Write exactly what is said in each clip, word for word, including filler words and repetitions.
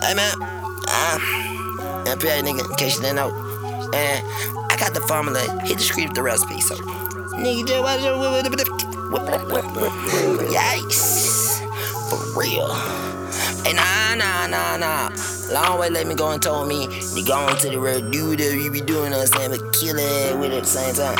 Hey man, uh, M P A nigga, in case you didn't know. And I got the formula, hit the screen with the recipe, so. Nigga, just watch it. Yikes. For real. Hey, nah, nah, nah, nah. Long way let me go and told me to go on to the road, do whatever you be doing, know what I'm saying, but kill it with it at the same time.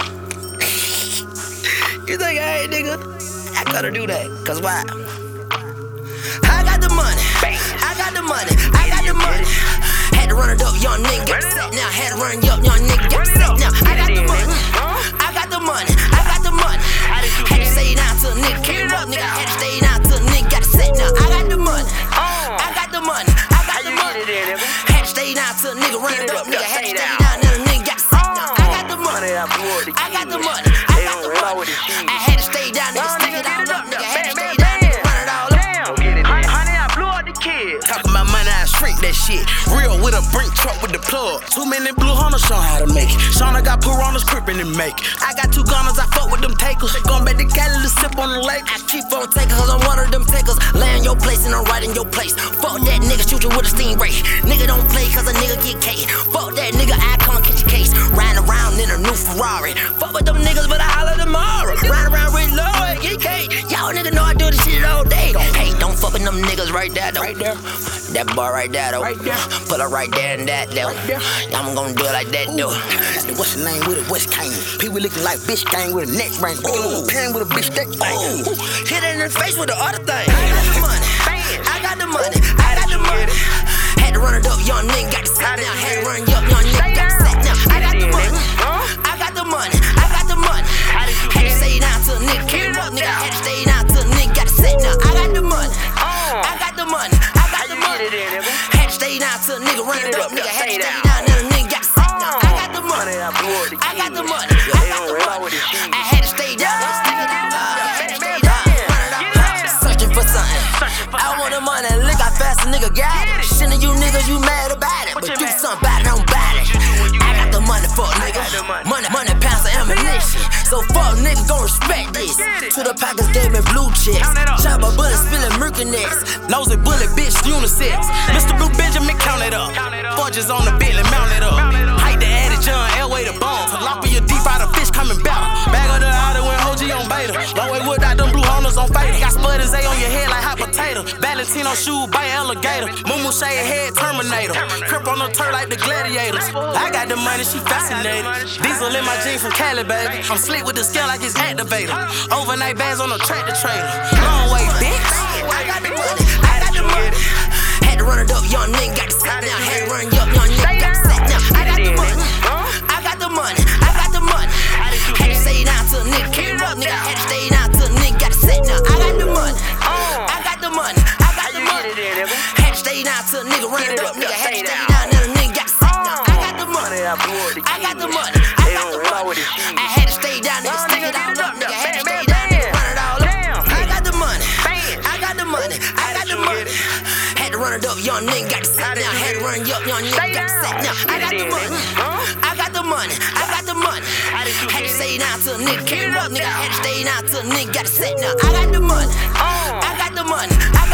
You think I ain't, nigga? I gotta do that, cause why? I got the money, I got the money, I got the money. Had to run it up, young nigga got set now. Had to run it up, young nigga got set now. I got the money, I got the money, I got the money. Had to stay down till a nigga came up, nigga. Had to stay down till a nigga got set now. I got the money, I got the money, I got the money. Had to stay down till a nigga ran it up, nigga. Had to stay down till a nigga got set now. I got the money, I got the money, I got the money. I had to stay down, nigga, stick it all up, nigga. Had to stay down, nigga, run it all up. Talking about money, I shrink that shit. Real with a brink truck with the plug. Two minute blue Honda, show how to make it. Shauna got Piranhas crippin' and make it. I got two gunners, I fuck with them takers. Going back to Cali to sip on the lake. I keep on taking cause I'm one of them takers. Lay in your place and I'm right in your place. Fuck that nigga, shoot you with a stingray. Nigga don't play cause a nigga get K. Fuck that nigga, I come catch your case. Riding around in a new Ferrari. Fuck with them niggas, but I holler tomorrow. Ride around with Lloyd, get K. Y'all nigga know I do this shit all day. Hey, don't fuck with them niggas right there though. Right there. That bar right there though. Right there. Put her right there and that though. Right there. I'm gonna do it like that though. What's the name with it? West Kane. People looking like bitch gang with a neck ring. Big little pen with a bitch that thing. Hit it in the face with the other thing. I got the money. I got the money. I got the money. Had to run it up, young nigga got the set now. Had to run it up, young nigga got the set now. I got the money. I got the money. I got the money. Had to stay down till a nigga came up, nigga. Had to stay down till a nigga got the set now. I got the money. I got the money. I got the money. Had to stay down till a nigga run it up, nigga. Had to stay down till a nigga got the set now. I got the money. I got the money. I got the money. I had to stay down. Searching for something. I want the money. Look how fast a nigga got it. Shit of you niggas, you mad about it, but do something about it, don't buy it. I got the money for a nigga. Money, money, pounds of ammunition. So fuck nigga gon' respect this. To the pockets gave me blue checks. Chop a bullet, spilling Merconnects. Nosy bullet, bitch, unisex. Mister Blue Benjamin, count it up. Forges on the Bentley, mount it up. Height the Addy John, Elway the bone. Tilapia deep out of fish coming back. Bag of the outer when O G on beta. Long way wood out them blue Hondas on fader. Got sputters A on your head like hot potato. Valentino shoe by alligator. Mumu shade head Terminator. Crip on the turf like the gladiators. I got the money, she fascinated. Diesel in my jeans from Cali, baby. I'm slick with the scale like it's activator. Overnight bands on a tractor trailer. Long way, bitch. I got the money. I got the money. Had to run it up, young nigga got the set now. Had to run it up, young nigga got the set now. I got the money. I got the money. I got the money. Had to stay down till a nigga came up, nigga. Had to stay down till a nigga got the set now. I got the money. I got the money. I got the money. Had to stay down till a nigga ran it up, nigga. Had to stay down till a nigga got the set now. I got the money. I got the money. I got the money. I had to stay down, nigga. Stick it all up, nigga. Had to stay down, nigga. Run it all up. I got the money. I got the money. I got the money. Had to run it up, young nigga got the set now. Had to run it up, young nigga got the set now. I got the money. I got the money. I got the money. Had to stay down till a nigga came up, nigga. Had to stay down till a nigga got the set now. I got the money. I got the money. I